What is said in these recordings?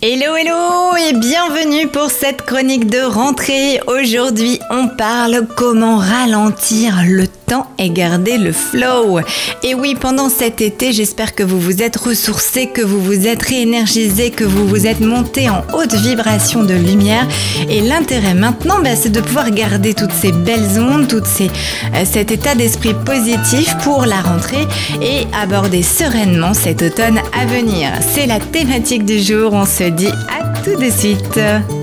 Hello et bienvenue pour cette chronique de rentrée. Aujourd'hui, on parle comment ralentir le temps et garder le flow. Et oui, pendant cet été, j'espère que vous vous êtes ressourcés, que vous vous êtes réénergisés, que vous vous êtes montés en haute vibration de lumière. Et l'intérêt maintenant, c'est de pouvoir garder toutes ces belles ondes, cet état d'esprit positif pour la rentrée et aborder sereinement cet automne à venir. C'est la thématique du jour, on se dit à tout de suite.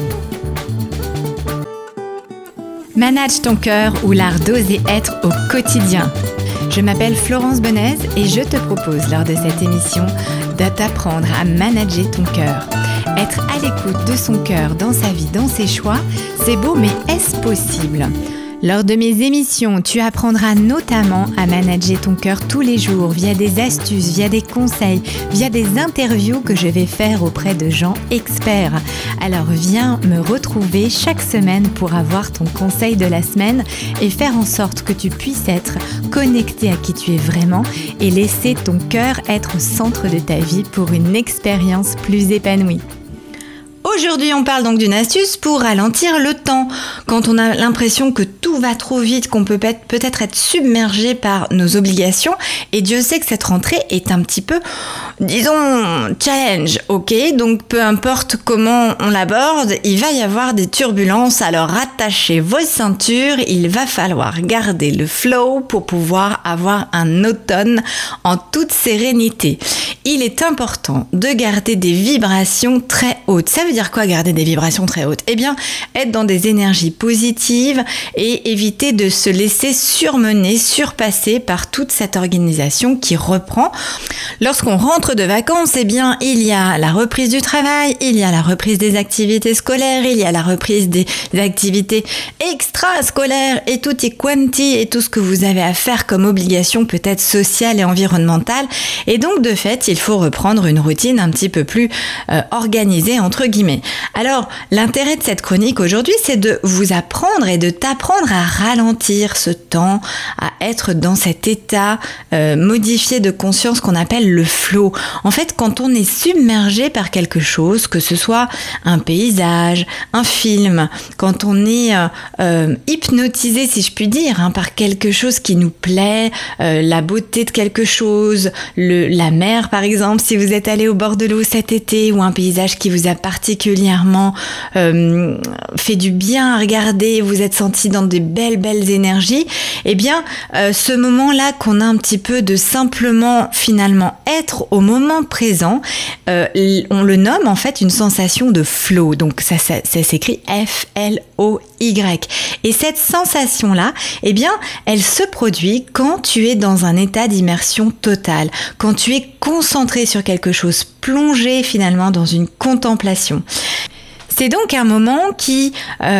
Manage ton cœur ou l'art d'oser être au quotidien. Je m'appelle Florence Benez et je te propose lors de cette émission de t'apprendre à manager ton cœur. Être à l'écoute de son cœur dans sa vie, dans ses choix, c'est beau, mais est-ce possible ? Lors de mes émissions, tu apprendras notamment à manager ton cœur tous les jours via des astuces, via des conseils, via des interviews que je vais faire auprès de gens experts. Alors viens me retrouver chaque semaine pour avoir ton conseil de la semaine et faire en sorte que tu puisses être connecté à qui tu es vraiment et laisser ton cœur être au centre de ta vie pour une expérience plus épanouie. Aujourd'hui, on parle donc d'une astuce pour ralentir le temps. Quand on a l'impression que tout va trop vite, qu'on peut peut-être être submergé par nos obligations, et Dieu sait que cette rentrée est un petit peu, disons, challenge, ok ? Donc peu importe comment on l'aborde, il va y avoir des turbulences, alors attachez vos ceintures, il va falloir garder le flow pour pouvoir avoir un automne en toute sérénité. Il est important de garder des vibrations très hautes. Ça veut dire quoi, garder des vibrations très hautes ? Eh bien, être dans des énergies positives et éviter de se laisser surmener, surpasser par toute cette organisation qui reprend. Lorsqu'on rentre de vacances, eh bien, il y a la reprise du travail, il y a la reprise des activités scolaires, il y a la reprise des activités extrascolaires et tutti quanti et tout ce que vous avez à faire comme obligation peut-être sociale et environnementale. Et donc, de fait, il faut reprendre une routine un petit peu plus organisée, entre guillemets. Alors, l'intérêt de cette chronique aujourd'hui, c'est de vous apprendre et de t'apprendre à ralentir ce temps, à être dans cet état modifié de conscience qu'on appelle le flow. En fait, quand on est submergé par quelque chose, que ce soit un paysage, un film, quand on est hypnotisé, si je puis dire, par quelque chose qui nous plaît, la beauté de quelque chose, la mer par exemple, si vous êtes allé au bord de l'eau cet été, ou un paysage qui vous a particulièrement fait du bien à regarder, vous êtes senti dans des belles énergies, eh bien ce moment-là qu'on a un petit peu de simplement finalement être au moment présent, on le nomme en fait une sensation de flow, donc ça s'écrit F-L-O-Y. Et cette sensation-là, eh bien, elle se produit quand tu es dans un état d'immersion totale, quand tu es concentré sur quelque chose, plongé finalement dans une contemplation. C'est donc un moment qui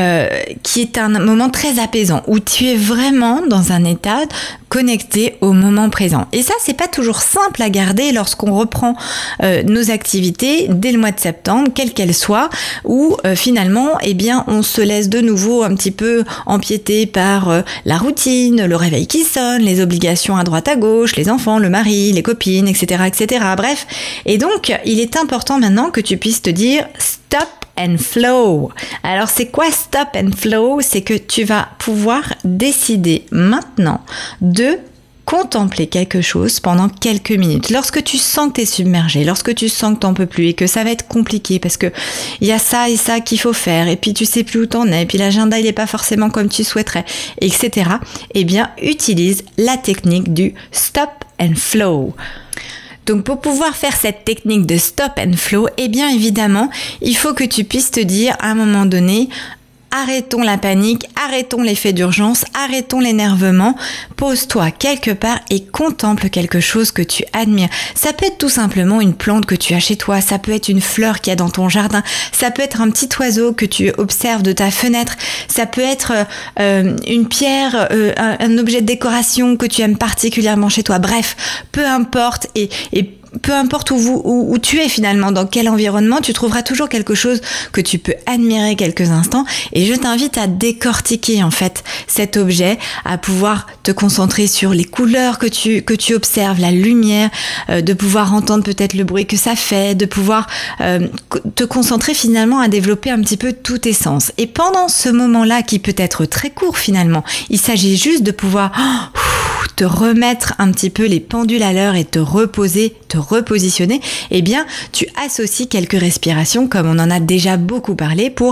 est un moment très apaisant, où tu es vraiment dans un état connecté au moment présent. Et ça, c'est pas toujours simple à garder lorsqu'on reprend nos activités dès le mois de septembre, quelles qu'elles soient, où finalement, eh bien, on se laisse de nouveau un petit peu empiéter par la routine, le réveil qui sonne, les obligations à droite à gauche, les enfants, le mari, les copines, etc., etc. Bref. Et donc, il est important maintenant que tu puisses te dire stop and flow. Alors, c'est quoi stop and flow ? C'est que tu vas pouvoir décider maintenant de contempler quelque chose pendant quelques minutes. Lorsque tu sens que tu es submergé, lorsque tu sens que tu n'en peux plus et que ça va être compliqué parce que il y a ça et ça qu'il faut faire et puis tu sais plus où t'en es et puis l'agenda il n'est pas forcément comme tu souhaiterais, etc. Eh bien, utilise la technique du stop and flow. Donc pour pouvoir faire cette technique de stop and flow, eh bien évidemment, il faut que tu puisses te dire à un moment donné, arrêtons la panique, arrêtons l'effet d'urgence, arrêtons l'énervement, pose-toi quelque part et contemple quelque chose que tu admires. Ça peut être tout simplement une plante que tu as chez toi, ça peut être une fleur qu'il y a dans ton jardin, ça peut être un petit oiseau que tu observes de ta fenêtre, ça peut être une pierre, un objet de décoration que tu aimes particulièrement chez toi. Bref, peu importe et peu importe où tu es finalement, dans quel environnement, tu trouveras toujours quelque chose que tu peux admirer quelques instants. Et je t'invite à décortiquer en fait cet objet, à pouvoir te concentrer sur les couleurs que tu observes, la lumière, de pouvoir entendre peut-être le bruit que ça fait, de pouvoir te concentrer finalement à développer un petit peu tous tes sens. Et pendant ce moment-là, qui peut être très court finalement, il s'agit juste de pouvoir te remettre un petit peu les pendules à l'heure et te reposer, te repositionner. Eh bien, tu associes quelques respirations, comme on en a déjà beaucoup parlé, pour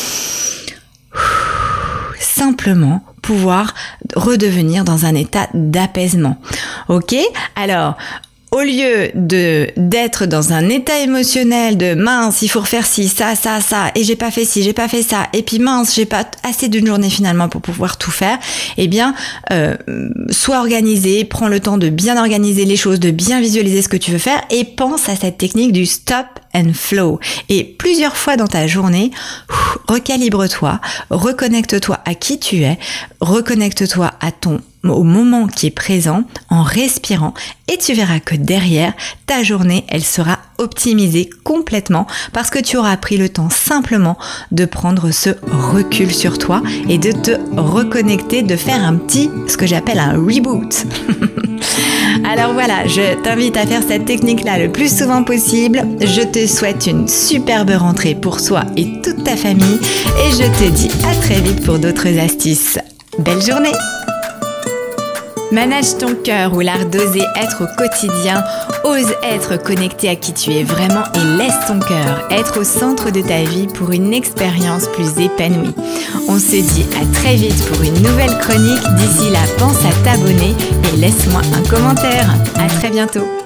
simplement pouvoir redevenir dans un état d'apaisement. Ok ? Alors, au lieu d'être dans un état émotionnel de mince, il faut refaire ci, ça, et j'ai pas fait ci, j'ai pas fait ça, et puis mince, j'ai pas assez d'une journée finalement pour pouvoir tout faire, eh bien, sois organisé, prends le temps de bien organiser les choses, de bien visualiser ce que tu veux faire, et pense à cette technique du stop and flow. Et plusieurs fois dans ta journée, recalibre-toi, reconnecte-toi à qui tu es, reconnecte-toi au moment qui est présent en respirant, et tu verras que derrière, ta journée, elle sera optimisée complètement parce que tu auras pris le temps simplement de prendre ce recul sur toi et de te reconnecter, de faire ce que j'appelle un reboot. Alors voilà, je t'invite à faire cette technique-là le plus souvent possible. Je te souhaite une superbe rentrée pour toi et toute ta famille et je te dis à très vite pour d'autres astuces. Belle journée! Manage ton cœur ou l'art d'oser être au quotidien. Ose être connecté à qui tu es vraiment et laisse ton cœur être au centre de ta vie pour une expérience plus épanouie. On se dit à très vite pour une nouvelle chronique. D'ici là, pense à t'abonner et laisse-moi un commentaire. À très bientôt.